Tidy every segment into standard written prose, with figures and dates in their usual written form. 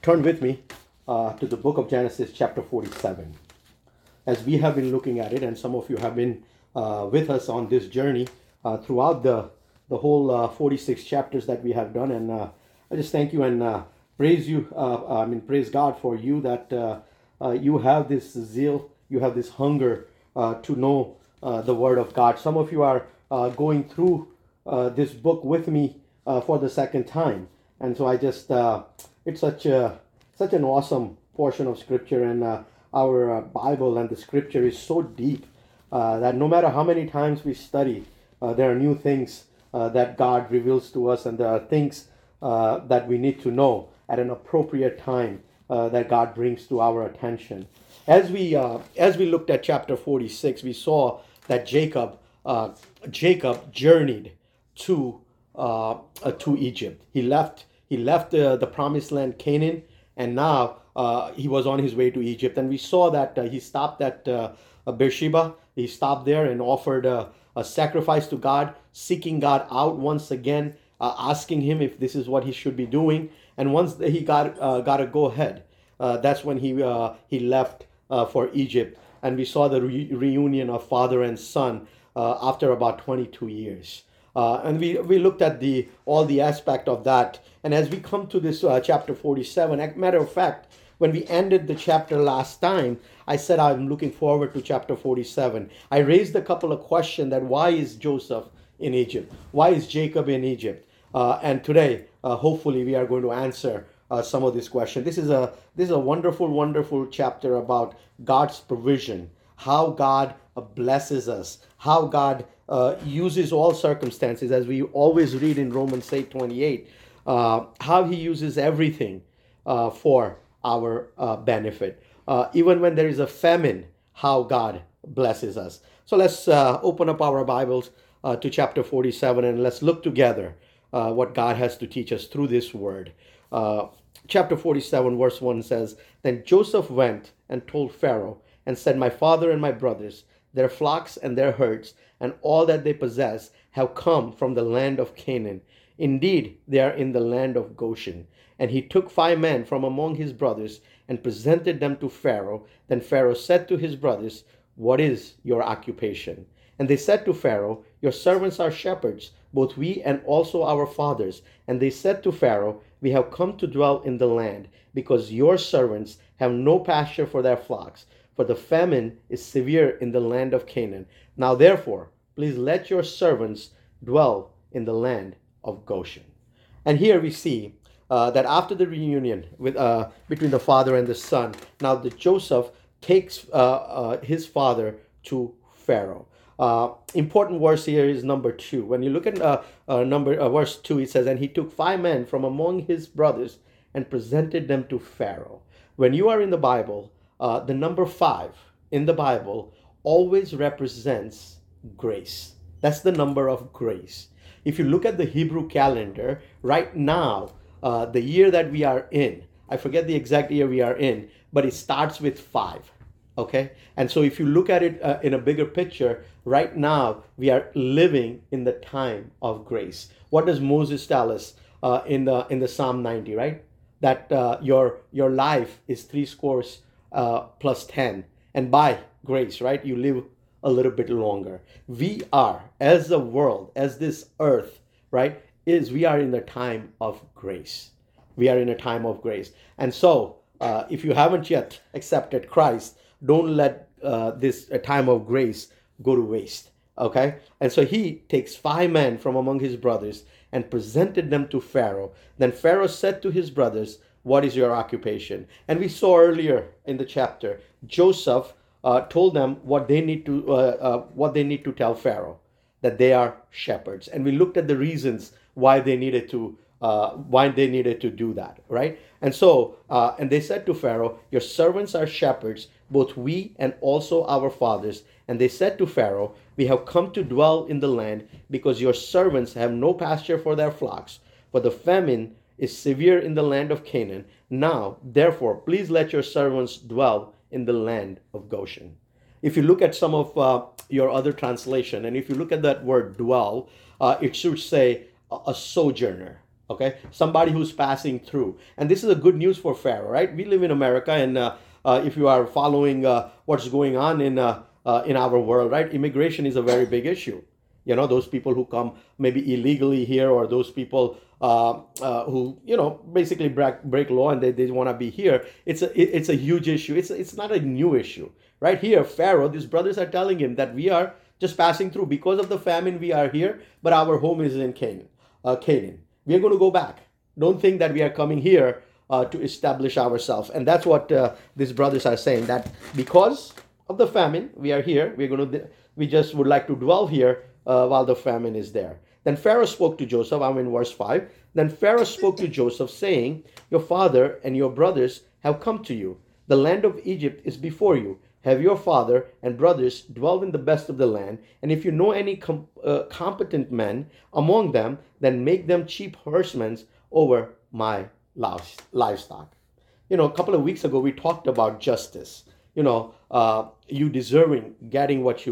Turn with me to the book of Genesis, chapter 47. As we have been looking at it, and some of you have been with us on this journey throughout the whole 46 chapters that we have done. And I just thank you and praise you. Praise God for you that you have this zeal, you have this hunger to know the Word of God. Some of you are going through this book with me for the second time, and so I just it's such an awesome portion of Scripture, and our Bible and the Scripture is so deep that no matter how many times we study, there are new things that God reveals to us, and there are things that we need to know at an appropriate time that God brings to our attention. As we looked at chapter 46, we saw that Jacob journeyed to Egypt. He left the promised land, Canaan, and now he was on his way to Egypt. And we saw that he stopped at Beersheba. He stopped there and offered a sacrifice to God, seeking God out once again, asking him if this is what he should be doing. And once he got a go ahead, that's when he left for Egypt. And we saw the reunion of father and son after about 22 years. And we looked at all the aspect of that. And as we come to this chapter 47, as a matter of fact, when we ended the chapter last time, I said I'm looking forward to chapter 47. I raised a couple of questions that why is Joseph in Egypt? Why is Jacob in Egypt? And today, hopefully, we are going to answer some of these questions. This is a wonderful, wonderful chapter about God's provision, how God blesses us, how God uses all circumstances, as we always read in Romans 8:28, how he uses everything for our benefit. Even when there is a famine, how God blesses us. So let's open up our Bibles to chapter 47 and let's look together what God has to teach us through this word. Chapter 47 verse 1 says, "Then Joseph went and told Pharaoh and said, My father and my brothers, their flocks and their herds, and all that they possess have come from the land of Canaan. Indeed, they are in the land of Goshen. And he took 5 men from among his brothers and presented them to Pharaoh. Then Pharaoh said to his brothers, What is your occupation? And they said to Pharaoh, Your servants are shepherds, both we and also our fathers. And they said to Pharaoh, We have come to dwell in the land, because your servants have no pasture for their flocks, for the famine is severe in the land of Canaan. Now therefore, please let your servants dwell in the land of Goshen." And here we see that after the reunion between the father and the son, now the Joseph takes his father to Pharaoh. Important verse here is number 2. When you look at verse 2, it says, "And he took 5 men from among his brothers and presented them to Pharaoh." When you are in the Bible, the number 5 in the Bible always represents grace. That's the number of grace. If you look at the Hebrew calendar, right now, the year that we are in, I forget the exact year we are in, but it starts with 5. Okay? And so if you look at it in a bigger picture, right now we are living in the time of grace. What does Moses tell us in the Psalm 90, right? That your life is 60 plus 10. And by grace, right, you live a little bit longer. We are, as the world, as this earth, right, we are in the time of grace. We are in a time of grace. And so, if you haven't yet accepted Christ, don't let this time of grace go to waste. Okay? And so he takes 5 men from among his brothers and presented them to Pharaoh. Then Pharaoh said to his brothers, What is your occupation? And we saw earlier in the chapter, Joseph told them what they need to tell Pharaoh, that they are shepherds. And we looked at the reasons why they needed to do that, right? And so, and they said to Pharaoh, Your servants are shepherds, both we and also our fathers. And they said to Pharaoh, We have come to dwell in the land, because your servants have no pasture for their flocks, for the famine is severe in the land of Canaan. Now, therefore, please let your servants dwell in the land of Goshen. If you look at some of your other translation, and if you look at that word dwell, it should say a sojourner. Okay, somebody who's passing through. And this is a good news for Pharaoh, right? We live in America, and if you are following what's going on in our world, right, immigration is a very big issue. Those people who come maybe illegally here, or those people who basically break law, and they want to be here. It's a huge issue. It's not a new issue, right? Here, Pharaoh, these brothers are telling him that we are just passing through because of the famine. We are here, but our home is in Canaan. We are going to go back. Don't think that we are coming here to establish ourselves. And that's what these brothers are saying, that because of the famine, we are here. We just would like to dwell here while the famine is there. Then Pharaoh spoke to Joseph. I'm in verse 5. Then Pharaoh spoke to Joseph, saying, your father and your brothers have come to you. The land of Egypt is before you. Have your father and brothers dwell in the best of the land, and if you know any competent men among them, then make them chief herdsmen over my livestock. A couple of weeks ago we talked about justice. You deserving getting what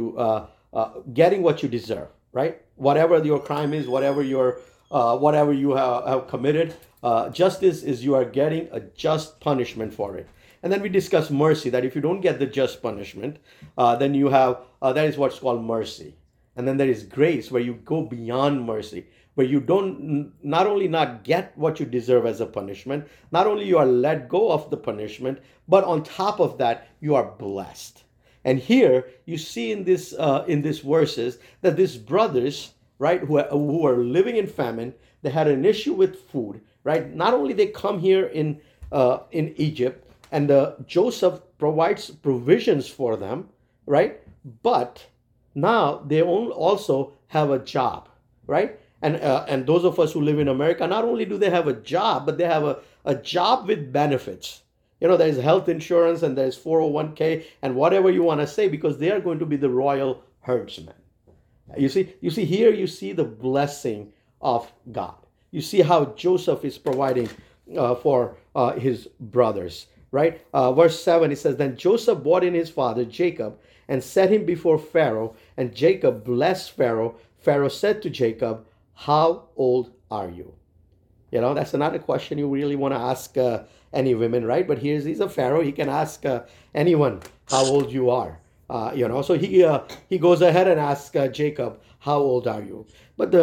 you deserve, right? Whatever your crime is, whatever you have committed, justice is you are getting a just punishment for it. And then we discuss mercy, that if you don't get the just punishment, then you have, that is what's called mercy. And then there is grace, where you go beyond mercy, where you don't not only not get what you deserve as a punishment, not only you are let go of the punishment, but on top of that, you are blessed. And here you see in this verses that these brothers, right, who are living in famine, they had an issue with food, right? Not only they come here in Egypt, and Joseph provides provisions for them, right? But now they also have a job, right? And those of us who live in America, not only do they have a job, but they have a job with benefits. There's health insurance, and there's 401k, and whatever you want to say, because they are going to be the royal herdsmen. You see here, you see the blessing of God. You see how Joseph is providing for his brothers. Right? Verse 7, it says, then Joseph brought in his father Jacob and set him before Pharaoh, and Jacob blessed Pharaoh. Pharaoh said to Jacob, how old are you? That's another question you really want to ask any women, right? But he's a Pharaoh. He can ask anyone how old you are. So he goes ahead and asks Jacob, how old are you? But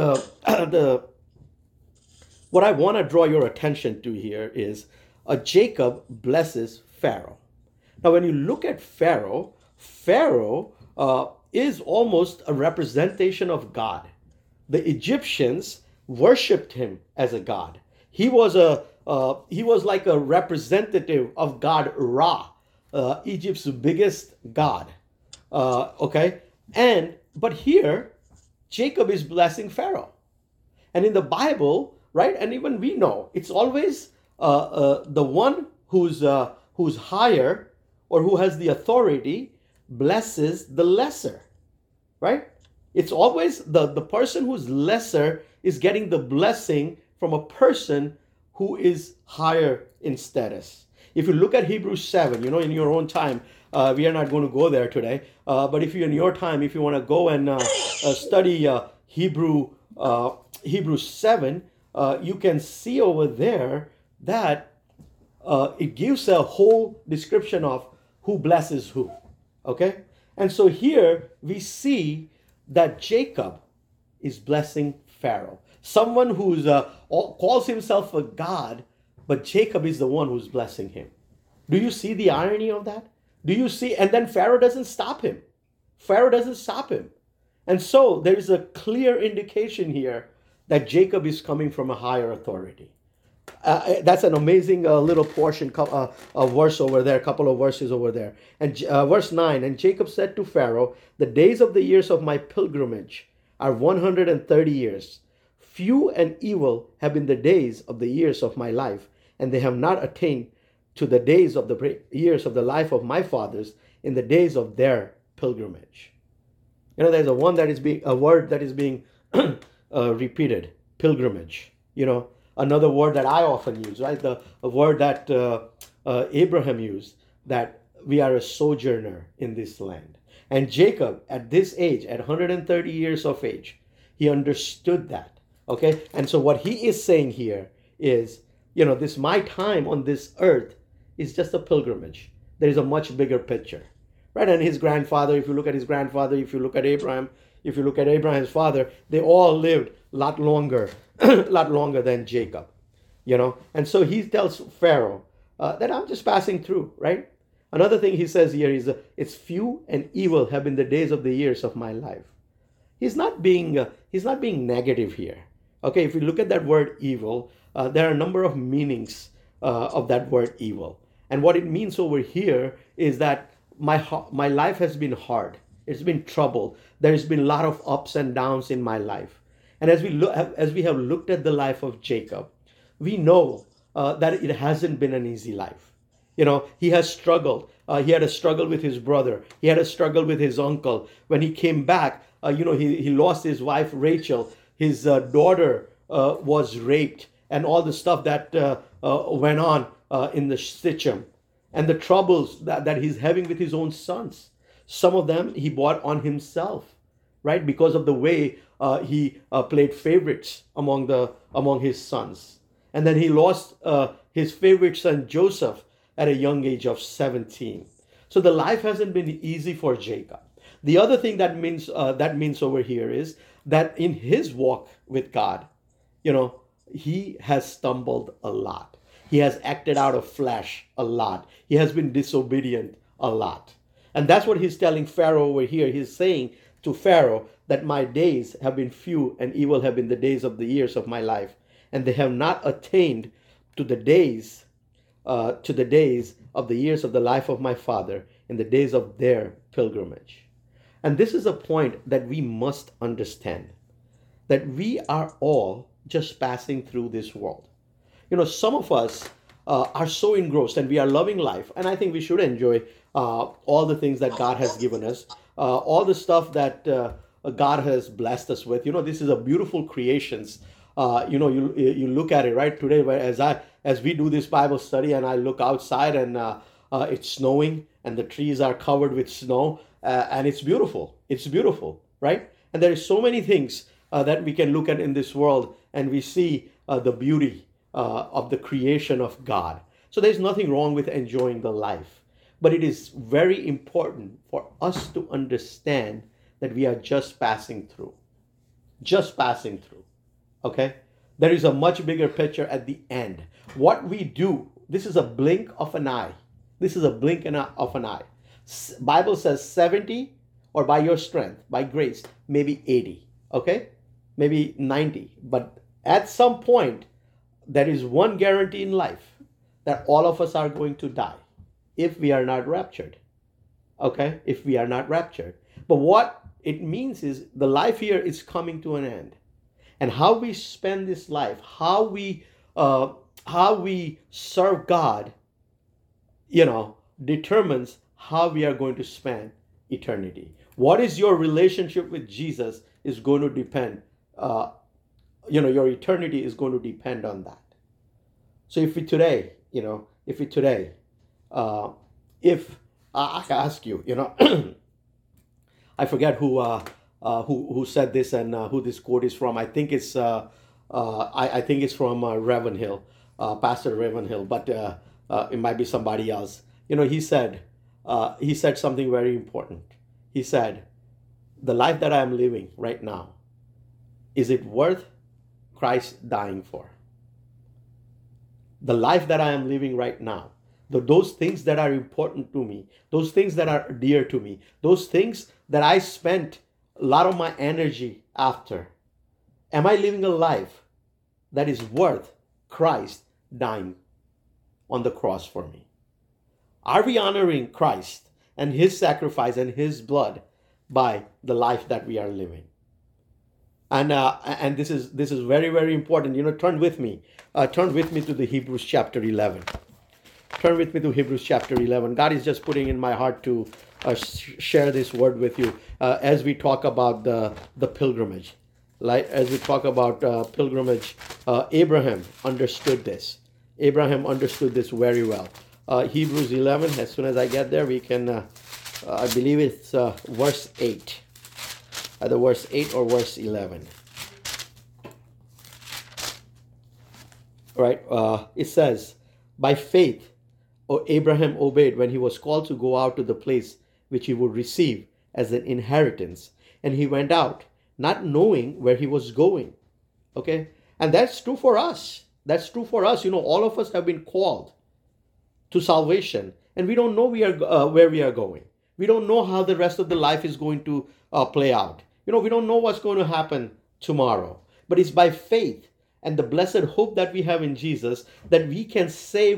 what I want to draw your attention to here is, Jacob blesses Pharaoh. Now, when you look at Pharaoh, Pharaoh is almost a representation of God. The Egyptians worshipped him as a god. He was like a representative of God Ra, Egypt's biggest god. Okay, but here Jacob is blessing Pharaoh, and in the Bible, right, and even we know it's always the one who's higher, or who has the authority, blesses the lesser, right? It's always the person who's lesser is getting the blessing from a person who is higher in status. If you look at Hebrews 7, in your own time, we are not going to go there today, but if you in your time, if you want to go and study Hebrews 7, you can see over there that it gives a whole description of who blesses who. Okay? And so here we see that Jacob is blessing Pharaoh. Someone who's calls himself a god, but Jacob is the one who's blessing him. Do you see the irony of that? Do you see? And then Pharaoh doesn't stop him. Pharaoh doesn't stop him. And so there is a clear indication here that Jacob is coming from a higher authority. That's an amazing little portion, a verse over there, a couple of verses over there. And verse 9, and Jacob said to Pharaoh, the days of the years of my pilgrimage are 130 years. Few and evil have been the days of the years of my life, and they have not attained to the days of the years of the life of my fathers in the days of their pilgrimage. There's a word that is being repeated, pilgrimage. Another word that I often use, right? A word that Abraham used, that we are a sojourner in this land. And Jacob, at this age, at 130 years of age, he understood that. Okay, and so what he is saying here is, this my time on this earth is just a pilgrimage. There is a much bigger picture, right? And his grandfather, if you look at his grandfather, if you look at Abraham, if you look at Abraham's father, they all lived a lot longer, lot longer than Jacob, And so he tells Pharaoh that I'm just passing through, right? Another thing he says here is, it's few and evil have been the days of the years of my life. He's not being negative here. Okay, if you look at that word evil, there are a number of meanings of that word evil, and what it means over here is that my life has been hard. It's been trouble. There's been a lot of ups and downs in my life, and as we have looked at the life of Jacob, we know that it hasn't been an easy life. He has struggled. He had a struggle with his brother. He had a struggle with his uncle. When he came back, he lost his wife, Rachel. His daughter was raped, and all the stuff that went on in the Shittim, and the troubles that he's having with his own sons. Some of them he brought on himself, right? Because of the way he played favorites among his sons. And then he lost his favorite son, Joseph, at a young age of 17. So the life hasn't been easy for Jacob. The other thing that means over here is that in his walk with God, he has stumbled a lot. He has acted out of flesh a lot. He has been disobedient a lot. And that's what he's telling Pharaoh over here. He's saying to Pharaoh that my days have been few and evil have been the days of the years of my life. And they have not attained to the days of the years of the life of my father in the days of their pilgrimage. And this is a point that we must understand, that we are all just passing through this world. Some of us are so engrossed and we are loving life. And I think we should enjoy all the things that God has given us, all the stuff that God has blessed us with. This is a beautiful creations. You look at it right today, as we do this Bible study, and I look outside and it's snowing and the trees are covered with snow, and it's beautiful. It's beautiful, right? And there is so many things that we can look at in this world, and we see the beauty of the creation of God. So there's nothing wrong with enjoying the life, but it is very important for us to understand that we are just passing through. Just passing through. Okay? There is a much bigger picture at the end. What we do, this is a blink of an eye. This is a blink of an eye. Bible says 70, or by your strength, by grace, maybe 80. Okay? Maybe 90. But at some point, there is one guarantee in life, that all of us are going to die if we are not raptured. Okay? If we are not raptured. But what it means is the life here is coming to an end. And how we spend this life, how we serve God, determines how we are going to spend eternity. What is your relationship with Jesus is going to depend. Your eternity is going to depend on that. So if I ask you, I forget who said this and who this quote is from. I think it's I think it's from Ravenhill, Pastor Ravenhill, but it might be somebody else. He said something very important. He said, "The life that I am living right now, is it worth Christ dying for?" The life that I am living right now, those things that are important to me, those things that are dear to me, those things that I spent a lot of my energy after, am I living a life that is worth Christ dying on the cross for me? Are we honoring Christ and his sacrifice and his blood by the life that we are living? And this is very, very important. Turn with me to the Hebrews chapter 11. Turn with me to Hebrews chapter 11. God is just putting in my heart to share this word with you as we talk about the pilgrimage. As we talk about pilgrimage, Abraham understood this. Abraham understood this very well. Hebrews 11, as soon as I get there, we can, I believe it's verse 8. Either verse 8 or verse 11. right? It says, by faith, Abraham obeyed when he was called to go out to the place which he would receive as an inheritance. And he went out, not knowing where he was going. Okay? And that's true for us. That's true for us. All of us have been called to salvation, and we don't know where we are going. We don't know how the rest of the life is going to play out. We don't know what's going to happen tomorrow. But it's by faith and the blessed hope that we have in Jesus that we can say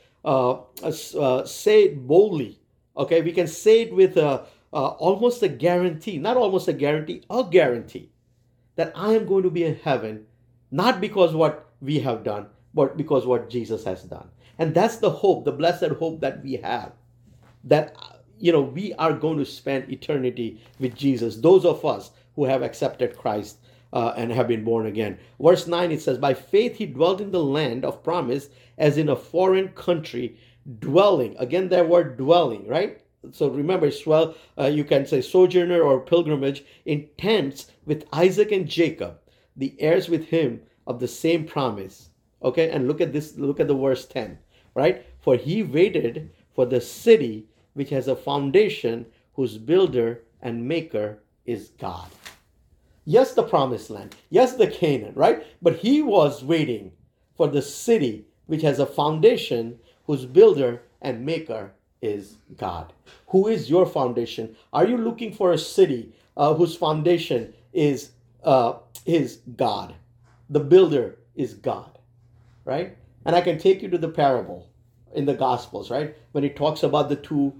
say it boldly. Okay, we can say it with almost a guarantee, not almost a guarantee, a guarantee that I am going to be in heaven, not because what we have done, but because what Jesus has done. And that's the hope, the blessed hope that we have, that we are going to spend eternity with Jesus, those of us who have accepted Christ and have been born again. Verse 9, it says, by faith he dwelt in the land of promise as in a foreign country, dwelling. Again, that word dwelling, right? So remember, you can say sojourner or pilgrimage, in tents with Isaac and Jacob, the heirs with him of the same promise. Okay, and look at this, look at the verse 10, right? For he waited for the city which has a foundation, whose builder and maker is God. Yes, the promised land. Yes, the Canaan, right? But he was waiting for the city which has a foundation, whose builder and maker is God. Who is your foundation? Are you looking for a city whose foundation is God? The builder is God, right? And I can take you to the parable in the Gospels, right? When it talks about the two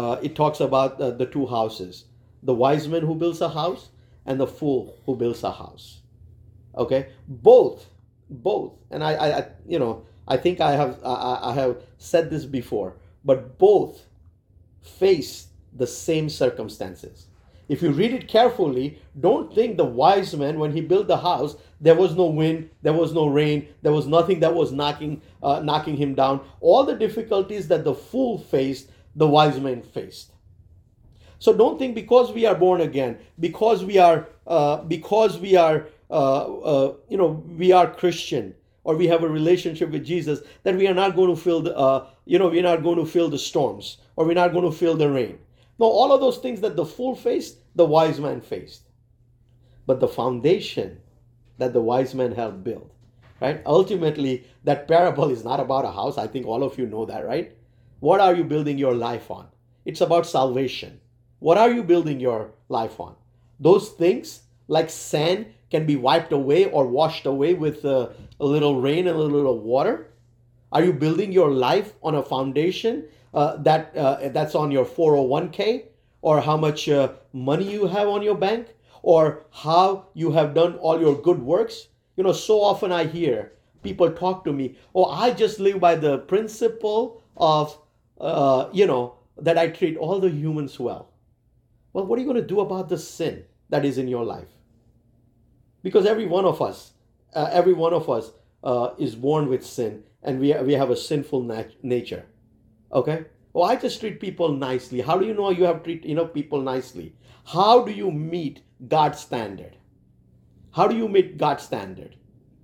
houses, the wise man who builds a house and the fool who builds a house. Okay, both, and I think I have said this before, but both face the same circumstances. If you read it carefully, don't think the wise man, when he built the house, there was no wind, there was no rain, there was nothing that was knocking him down. All the difficulties that the fool faced, the wise man faced. So don't think because we are born again, because we are Christian, or we have a relationship with Jesus, that we are not going to feel we're not going to feel the storms, or we're not going to feel the rain. No, all of those things that the fool faced, the wise man faced. But the foundation that the wise man helped build, right? Ultimately, that parable is not about a house. I think all of you know that, right? What are you building your life on? It's about salvation. What are you building your life on? Those things, like sand, can be wiped away or washed away with a little rain and a little water. Are you building your life on a foundation that's on your 401k, or how much money you have on your bank, or how you have done all your good works? So often I hear people talk to me, oh, I just live by the principle of, that I treat all the humans well. Well, what are you going to do about the sin that is in your life? Because every one of us is born with sin, and we have a sinful nature. Okay? Well, I just treat people nicely. How do you know you have treat people nicely? How do you meet God's standard? How do you meet God's standard?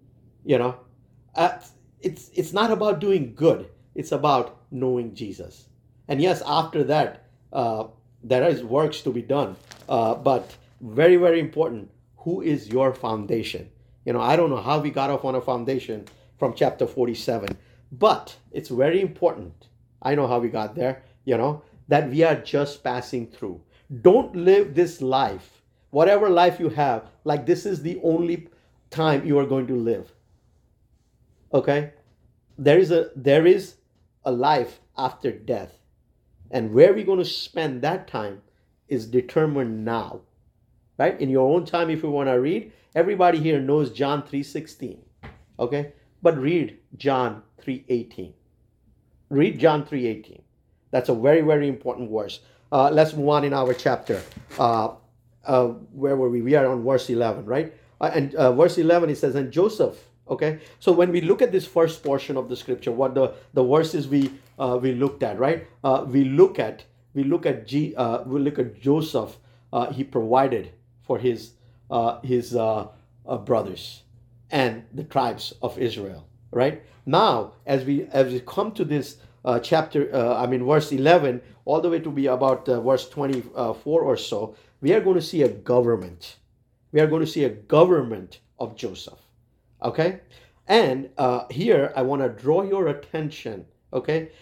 It's not about doing good. It's about knowing Jesus. And yes, after that, there is works to be done. But very, very important. Who is your foundation? I don't know how we got off on a foundation from chapter 47, but it's very important. I know how we got there, that we are just passing through. Don't live this life, whatever life you have, like this is the only time you are going to live. Okay? There is a life after death. And where we're going to spend that time is determined now. Right? In your own time, if you want to read, everybody here knows John 3:16. Okay? But read John 3:18. Read John 3:18. That's a very, very important verse. Let's move on in our chapter. Where were we? We are on verse 11, right? And verse 11, it says, and Joseph. Okay, so when we look at this first portion of the scripture, what the verses we looked at, right? We look at Joseph. He provided for his brothers and the tribes of Israel. right? Now, as we come to this chapter, verse 11, all the way to be about verse 24 or so, we are going to see a government. We are going to see a government of Joseph. Okay, and here I want to draw your attention. Okay,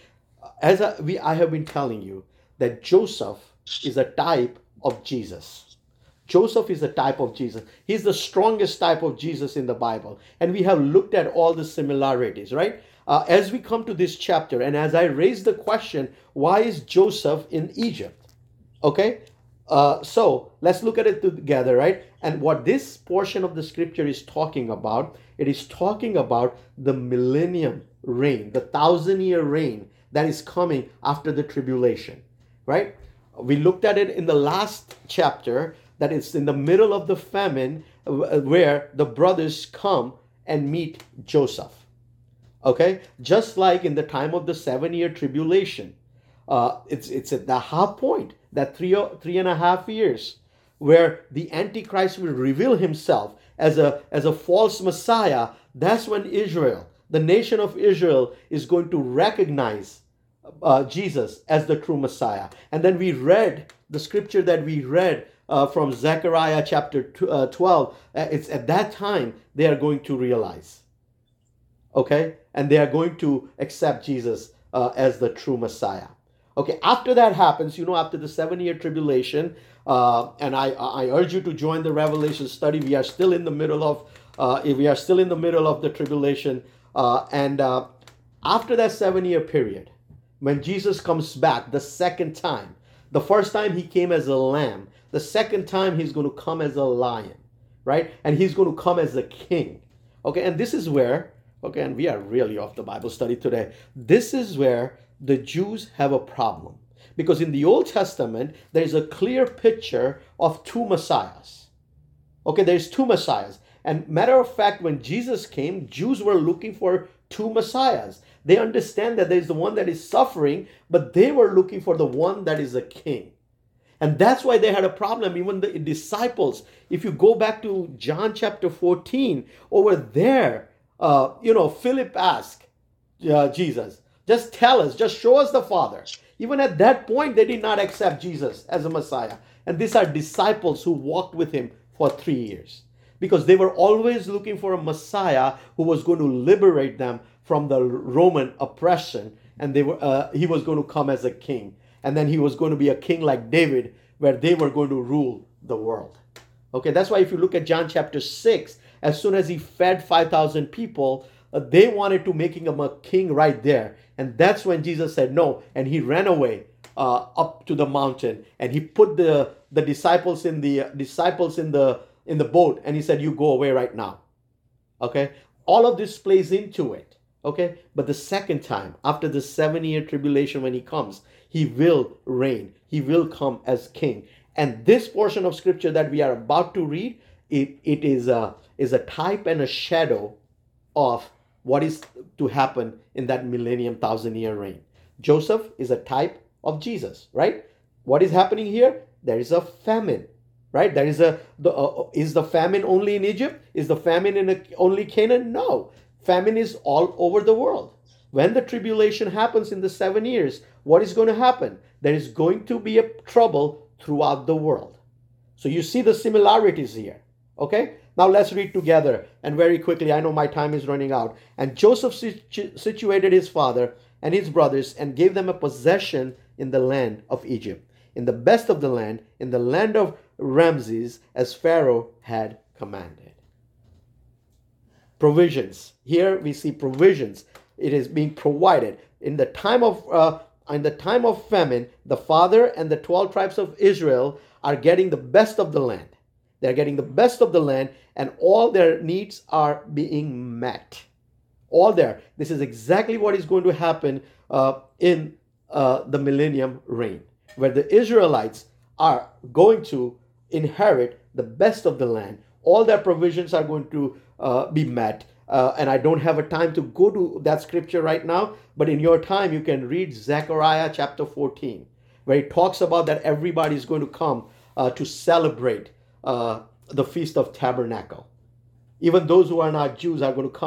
I have been telling you that Joseph is a type of Jesus. Joseph is a type of Jesus. He's the strongest type of Jesus in the Bible. And we have looked at all the similarities, right? As we come to this chapter, and as I raise the question, why is Joseph in Egypt? Okay? So let's look at it together, right? And what this portion of the scripture is talking about, it is talking about the millennium reign, the 1,000-year reign that is coming after the tribulation, right? We looked at it in the last chapter, that it's in the middle of the famine where the brothers come and meet Joseph. Okay, just like in the time of the 7-year tribulation, it's at the half point, that 3.5 years, where the Antichrist will reveal himself as a false Messiah. That's when Israel, the nation of Israel, is going to recognize Jesus as the true Messiah. And then we read the scripture that we read from Zechariah chapter 12. It's at that time they are going to realize. Okay, and they are going to accept Jesus as the true Messiah. Okay, after that happens, after the 7-year tribulation, and I urge you to join the Revelation study. We are still in the middle of the tribulation, and after that 7-year period, when Jesus comes back the second time, the first time he came as a lamb, the second time he's going to come as a lion, right? And he's going to come as a king. Okay, and this is where, okay, and we are really off the Bible study today. This is where the Jews have a problem. Because in the Old Testament, there is a clear picture of two messiahs. Okay, there's two messiahs. And matter of fact, when Jesus came, Jews were looking for two messiahs. They understand that there is the one that is suffering, but they were looking for the one that is a king. And that's why they had a problem. Even the disciples, if you go back to John chapter 14, over there, Philip asked Jesus, just tell us, just show us the Father. Even at that point, they did not accept Jesus as a Messiah. And these are disciples who walked with him for 3 years, because they were always looking for a Messiah who was going to liberate them from the Roman oppression. And he was going to come as a king. And then he was going to be a king like David, where they were going to rule the world. Okay, that's why if you look at John chapter 6, as soon as he fed 5,000 people, they wanted to make him a king right there. And that's when Jesus said no, and he ran away up to the mountain, and he put the disciples in the boat, and he said, "You go away right now." Okay, all of this plays into it. Okay, but the second time, after the 7-year tribulation, when he comes, he will reign. He will come as king. And this portion of scripture that we are about to read, it is a type and a shadow of what is to happen in that millennium 1,000-year reign. Joseph is a type of Jesus, right? What is happening here? There is a famine, right? There is is the famine only in Egypt? Is the famine in only Canaan? No. Famine is all over the world. When the tribulation happens in the 7 years, what is going to happen? There is going to be a trouble throughout the world. So you see the similarities here. Okay? Now let's read together, and very quickly. I know my time is running out. And Joseph situated his father and his brothers and gave them a possession in the land of Egypt, in the best of the land, in the land of Ramses, as Pharaoh had commanded. Provisions. Here we see provisions. It is being provided. In the time of famine, the father and the 12 tribes of Israel are getting the best of the land. They're getting the best of the land, and all their needs are being met. All there. This is exactly what is going to happen in the millennium reign, where the Israelites are going to inherit the best of the land. All their provisions are going to be met. And I don't have a time to go to that scripture right now, but in your time you can read Zechariah chapter 14, where it talks about that everybody is going to come to celebrate the Feast of Tabernacle. Even those who are not Jews are going to come and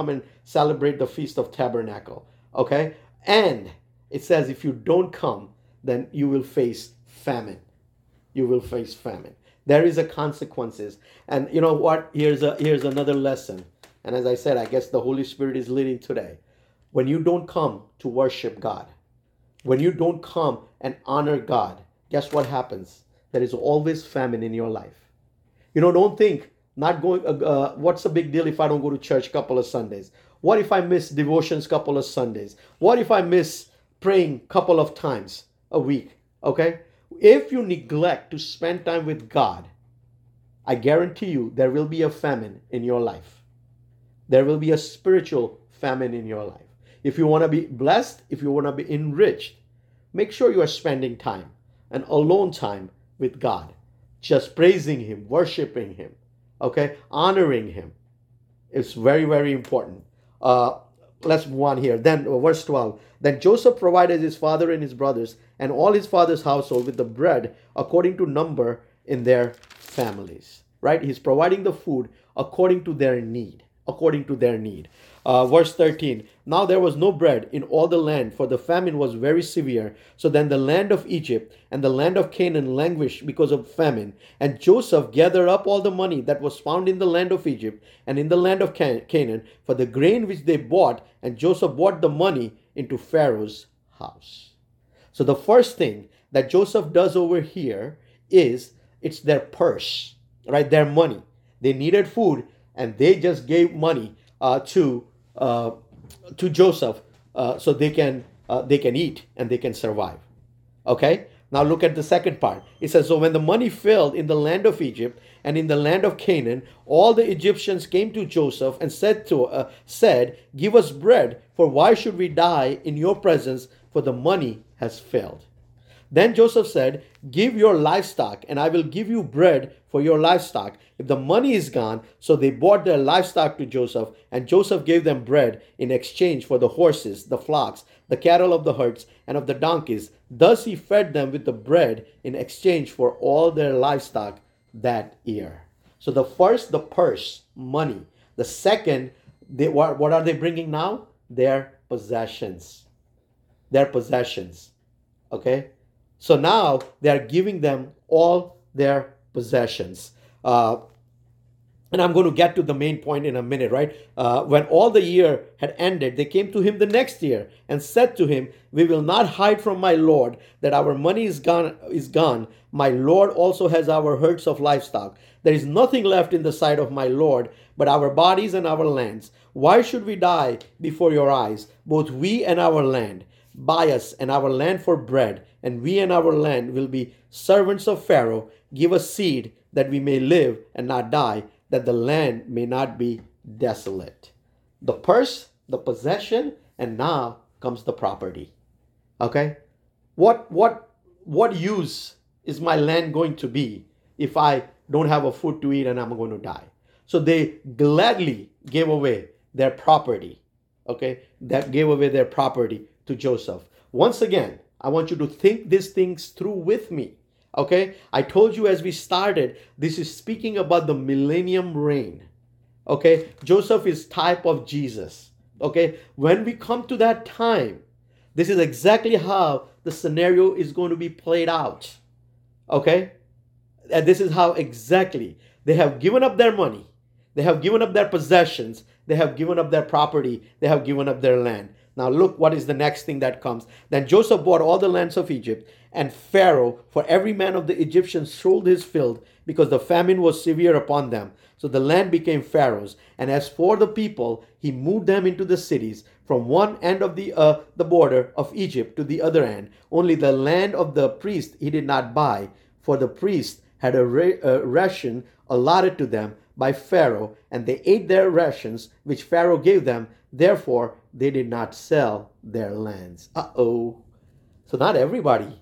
celebrate the Feast of Tabernacle. Okay? And it says if you don't come, then you will face famine. You will face famine. There is a consequences. And you know what? Here's another lesson. And as I said, I guess the Holy Spirit is leading today. When you don't come to worship God, when you don't come and honor God, guess what happens? There is always famine in your life. Don't think not going. What's the big deal if I don't go to church a couple of Sundays? What if I miss devotions couple of Sundays? What if I miss praying couple of times a week? Okay, if you neglect to spend time with God, I guarantee you there will be a famine in your life. There will be a spiritual famine in your life. If you want to be blessed, if you want to be enriched, make sure you are spending time and alone time with God, just praising Him, worshiping Him, okay, honoring Him. It's very, very important. Let's move on here. Then verse 12. Then Joseph provided his father and his brothers and all his father's household with the bread according to number in their families. Right? He's providing the food according to their need. According to their need. Verse 13. Now there was no bread in all the land, for the famine was very severe. So then the land of Egypt and the land of Canaan languished because of famine. And Joseph gathered up all the money that was found in the land of Egypt and in the land of Canaan for the grain which they bought. And Joseph brought the money into Pharaoh's house. So the first thing that Joseph does over here is it's their purse, right? Their money. They needed food and they just gave money to Joseph so they can eat and they can survive. Okay. Now look at the second part. It says, so when the money failed in the land of Egypt and in the land of Canaan, all the Egyptians came to Joseph and said, give us bread, for why should we die in your presence? For the money has failed. Then Joseph said, give your livestock, and I will give you bread for your livestock. If the money is gone, so they bought their livestock to Joseph, and Joseph gave them bread in exchange for the horses, the flocks, the cattle of the herds, and of the donkeys. Thus he fed them with the bread in exchange for all their livestock that year. So the first, the purse, money. The second, what are they bringing now? Their possessions. Their possessions. Okay? So now they are giving them all their possessions. And I'm going to get to the main point in a minute, right? When all the year had ended, they came to him the next year and said to him, we will not hide from my Lord that our money is gone. My Lord also has our herds of livestock. There is nothing left in the sight of my Lord but our bodies and our lands. Why should we die before your eyes, both we and our land? Buy us and our land for bread, and we and our land will be servants of Pharaoh. Give us seed that we may live and not die, that the land may not be desolate. The purse, the possession, and now comes the property. Okay? What use is my land going to be if I don't have a food to eat and I'm going to die? So they gladly gave away their property. Okay? That gave away their property to Joseph. Once again, I want you to think these things through with me. Okay? I told you as we started, this is speaking about the millennium reign. Okay? Joseph is type of Jesus. Okay? When we come to that time, this is exactly how the scenario is going to be played out. Okay? And this is how exactly they have given up their money. They have given up their possessions. They have given up their property. They have given up their land. Now look what is the next thing that comes. Then Joseph bought all the lands of Egypt, and Pharaoh, for every man of the Egyptians, sold his field, because the famine was severe upon them. So the land became Pharaoh's. And as for the people, he moved them into the cities, from one end of the border of Egypt to the other end. Only the land of the priest he did not buy, for the priest had a ration allotted to them by Pharaoh, and they ate their rations which Pharaoh gave them. Therefore, they did not sell their lands. So not everybody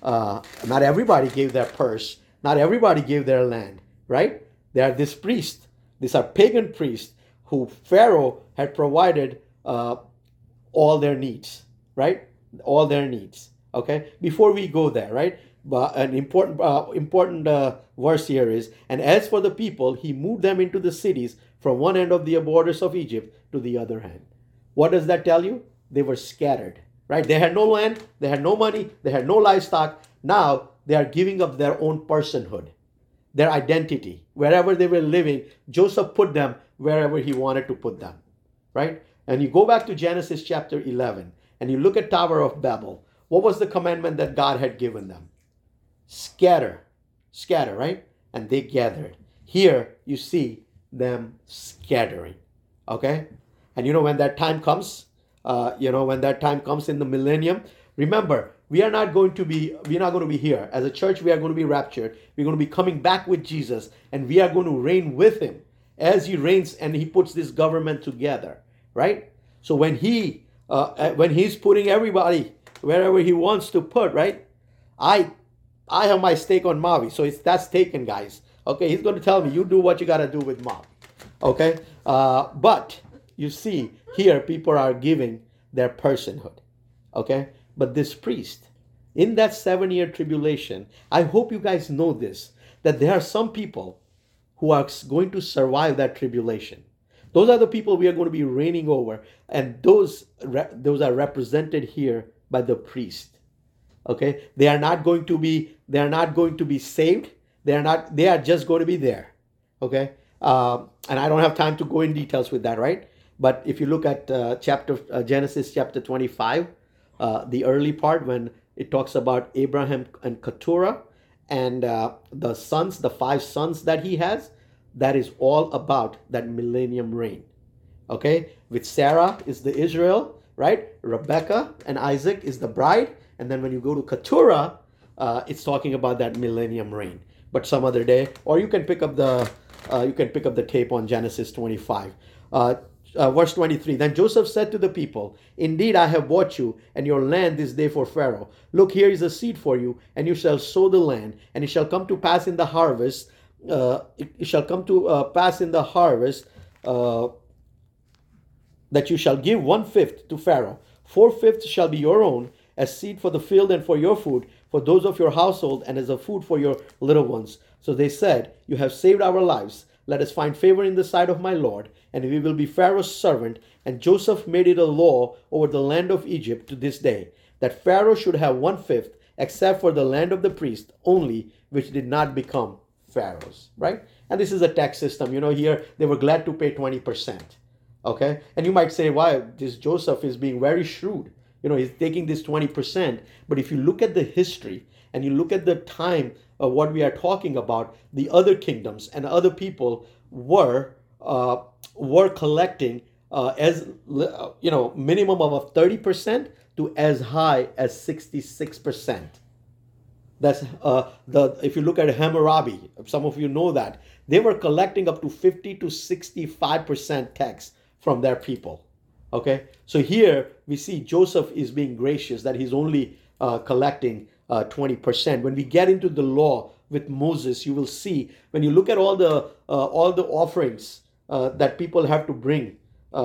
gave their purse. Not everybody gave their land, right? There are this priest. These are pagan priests who Pharaoh had provided all their needs, right? All their needs. Okay. Before we go there, right? But an important verse here is, and as for the people, he moved them into the cities from one end of the borders of Egypt to the other hand. What does that tell you? They were scattered, right? They had no land, they had no money, they had no livestock. Now they are giving up their own personhood, their identity. Wherever they were living, Joseph put them wherever he wanted to put them, right? And you go back to Genesis chapter 11 and you look at Tower of Babel. What was the commandment that God had given them? Scatter, scatter, right? And they gathered. Here you see them scattering, okay? And when that time comes, when that time comes in the millennium, remember, we're not going to be here. As a church, we are going to be raptured. We're going to be coming back with Jesus, and we are going to reign with him as he reigns and he puts this government together, right? So when he's putting everybody wherever he wants to put, right? I have my stake on Mavi, so that's taken, guys. Okay, he's going to tell me, you do what you got to do with Mavi. Okay, but you see here, people are giving their personhood. Okay, but this priest, in that 7-year tribulation, I hope you guys know this, that there are some people who are going to survive that tribulation. Those are the people we are going to be reigning over, and those are represented here by the priest. Okay, they are not going to be saved. They are just going to be there. Okay, and I don't have time to go in details with that, right? But if you look at Genesis chapter 25, the early part when it talks about Abraham and Keturah and the 5 sons that he has, that is all about that millennium reign. Okay, with Sarah is the Israel, right? Rebecca and Isaac is the bride. And then when you go to Keturah, it's talking about that millennium reign. But some other day, or you can pick up the tape on Genesis 25. Verse 23, then Joseph said to the people, indeed, I have bought you and your land this day for Pharaoh. Look, here is a seed for you, and you shall sow the land, and it shall come to pass in the harvest. That you shall give 1/5 to Pharaoh. 4/5 shall be your own, as seed for the field and for your food, for those of your household, and as a food for your little ones. So they said, you have saved our lives. Let us find favor in the sight of my Lord, and we will be Pharaoh's servant. And Joseph made it a law over the land of Egypt to this day, that Pharaoh should have 1/5, except for the land of the priest only, which did not become Pharaoh's, right? And this is a tax system. Here they were glad to pay 20%. Okay? And you might say, why? This Joseph is being very shrewd. He's taking this 20%. But if you look at the history and you look at the time of what we are talking about, the other kingdoms and other people were collecting minimum of 30% to as high as 66%. That's if you look at Hammurabi, some of you know that they were collecting up to 50 to 65% tax from their people. Okay, so here we see Joseph is being gracious that he's only collecting 20%. When we get into the law with Moses, you will see when you look at all the offerings that people have to bring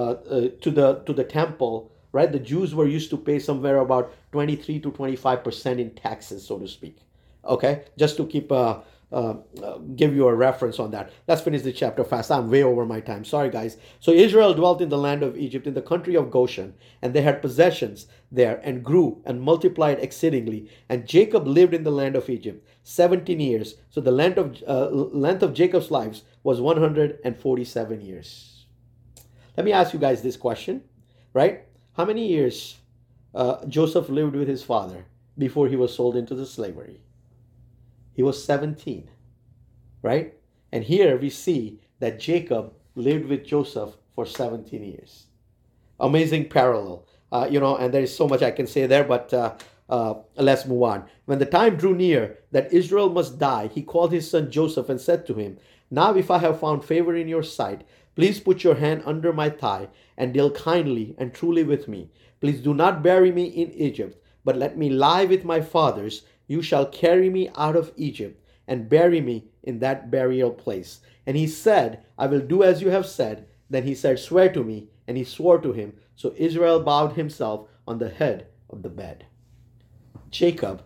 to the temple, right? The Jews were used to pay somewhere about 23 to 25% in taxes, so to speak. Okay, just to keep give you a reference on that. Let's finish the chapter fast. I'm way over my time. Sorry, guys. So Israel dwelt in the land of Egypt, in the country of Goshen, and they had possessions there, and grew and multiplied exceedingly. And Jacob lived in the land of Egypt 17 years. So the length of Jacob's lives was 147 years. Let me ask you guys this question, right? How many years Joseph lived with his father before he was sold into the slavery? He was 17, right? And here we see that Jacob lived with Joseph for 17 years. Amazing parallel, and there is so much I can say there, but let's move on. When the time drew near that Israel must die, he called his son Joseph and said to him, now if I have found favor in your sight, please put your hand under my thigh and deal kindly and truly with me. Please do not bury me in Egypt, but let me lie with my fathers. You shall carry me out of Egypt and bury me in that burial place. And he said, I will do as you have said. Then he said, swear to me. And he swore to him. So Israel bowed himself on the head of the bed. Jacob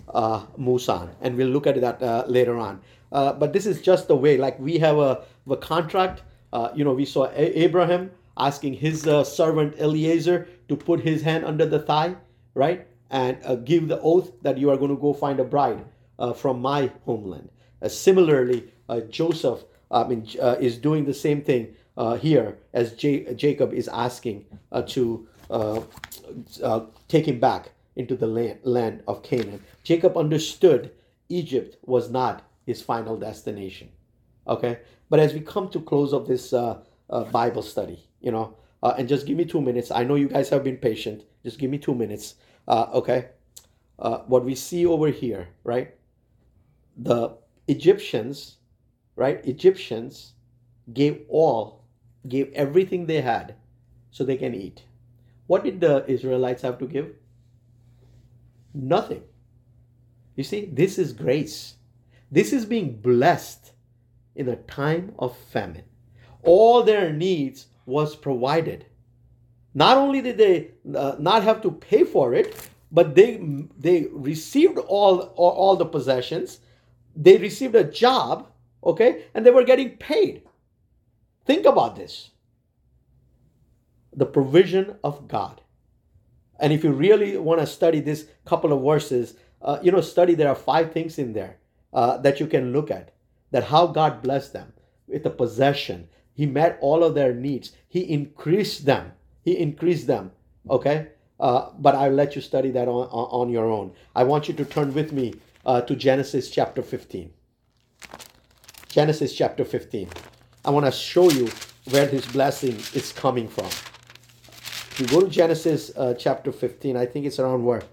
Musan, and we'll look at that later on. But this is just the way, like we have a contract. We saw Abraham asking his servant Eliezer to put his hand under the thigh, right? And give the oath that you are going to go find a bride from my homeland. Similarly, Joseph is doing the same thing here as Jacob is asking to take him back into the land of Canaan. Jacob understood Egypt was not his final destination. Okay, but as we come to close of this Bible study, and just give me 2 minutes. I know you guys have been patient. Just give me 2 minutes. Okay, what we see over here, right? The Egyptians, right? Egyptians gave everything they had so they can eat. What did the Israelites have to give? Nothing. You see, this is grace. This is being blessed in a time of famine. All their needs was provided. Not only did they not have to pay for it, but they received all the possessions. They received a job, okay, and they were getting paid. Think about this. The provision of God. And if you really want to study this couple of verses, study, there are 5 things in there that you can look at, that how God blessed them with a possession. He met all of their needs. He increased them. Okay? But I'll let you study that on your own. I want you to turn with me to Genesis chapter 15. Genesis chapter 15. I want to show you where this blessing is coming from. If you go to Genesis chapter 15, I think it's around where?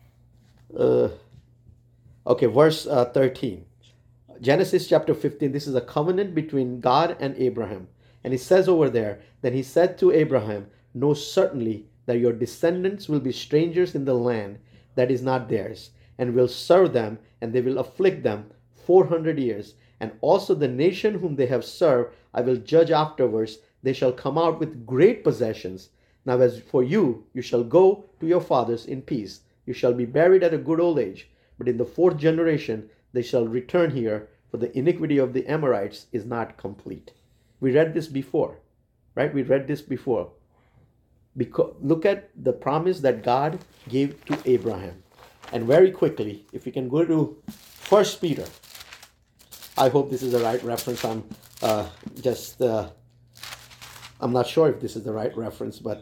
Verse 13. Genesis chapter 15, this is a covenant between God and Abraham. And it says over there, then he said to Abraham, know certainly that your descendants will be strangers in the land that is not theirs, and will serve them, and they will afflict them 400 years. And also the nation whom they have served, I will judge afterwards. They shall come out with great possessions. Now as for you, you shall go to your fathers in peace. You shall be buried at a good old age. But in the 4th generation, they shall return here, for the iniquity of the Amorites is not complete. We read this before, right? We read this before. Because look at the promise that God gave to Abraham. And very quickly, if we can go to 1 Peter. I hope this is the right reference. I'm not sure if this is the right reference, but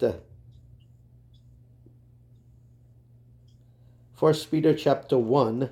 1 Peter chapter 1.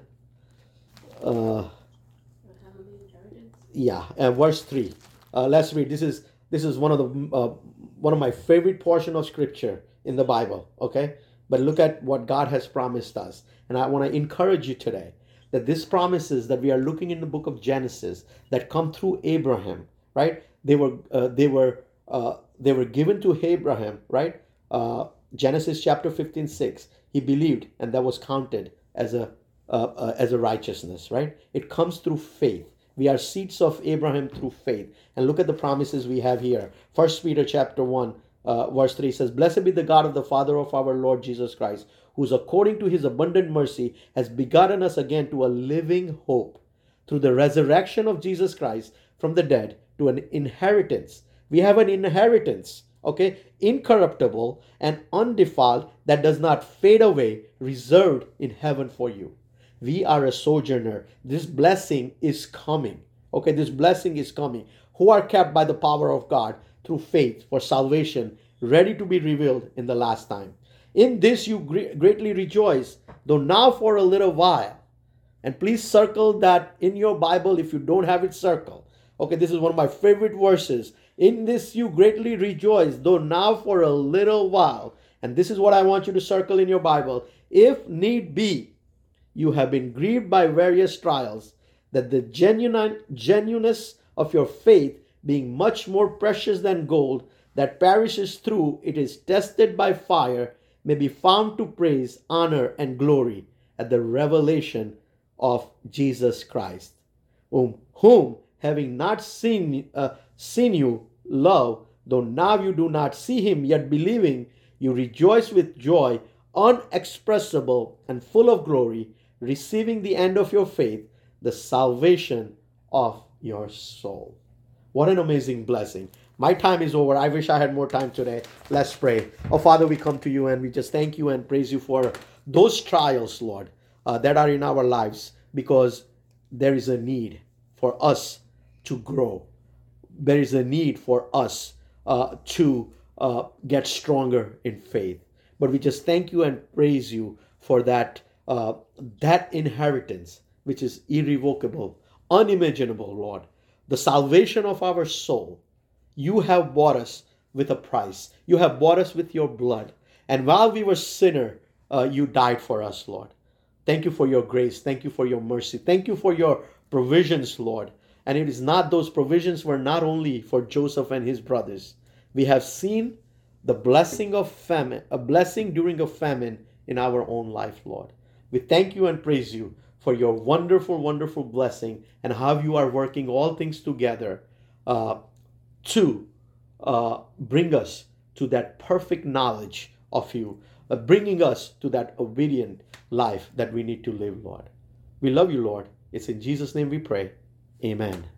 Verse 3. Let's read. This is one of my favorite portion of scripture in the Bible. Okay, but look at what God has promised us, and I want to encourage you today that these promises that we are looking in the book of Genesis that come through Abraham, right? They were given to Abraham, right? Genesis chapter 15:6. He believed, and that was counted as a righteousness, right? It comes through faith. We are seeds of Abraham through faith. And look at the promises we have here. 1 Peter chapter 1, verse 3 says, blessed be the God of the Father of our Lord Jesus Christ, who's according to his abundant mercy has begotten us again to a living hope through the resurrection of Jesus Christ from the dead to an inheritance. We have an inheritance, okay, incorruptible and undefiled, that does not fade away, reserved in heaven for you. We are a sojourner. This blessing is coming. Okay, this blessing is coming. Who are kept by the power of God through faith for salvation, ready to be revealed in the last time. In this you greatly rejoice, though now for a little while. And please circle that in your Bible if you don't have it circled. Okay, this is one of my favorite verses. In this you greatly rejoice, though now for a little while. And this is what I want you to circle in your Bible. If need be, you have been grieved by various trials, that the genuineness of your faith, being much more precious than gold, that perishes through it is tested by fire, may be found to praise, honor, and glory at the revelation of Jesus Christ, whom having not seen you, love, though now you do not see him, yet believing, you rejoice with joy unexpressible and full of glory, receiving the end of your faith, the salvation of your soul. What an amazing blessing. My time is over. I wish I had more time today. Let's pray. Oh, Father, we come to you and we just thank you and praise you for those trials, Lord, that are in our lives, because there is a need for us to grow. There is a need for us to get stronger in faith. But we just thank you and praise you for that inheritance, which is irrevocable, unimaginable, Lord. The salvation of our soul. You have bought us with a price. You have bought us with your blood. And while we were sinner, you died for us, Lord. Thank you for your grace. Thank you for your mercy. Thank you for your provisions, Lord. And it is not, those provisions were not only for Joseph and his brothers. We have seen the blessing of famine, a blessing during a famine in our own life, Lord. We thank you and praise you for your wonderful, wonderful blessing and how you are working all things together to bring us to that perfect knowledge of you, bringing us to that obedient life that we need to live, Lord. We love you, Lord. It's in Jesus' name we pray. Amen.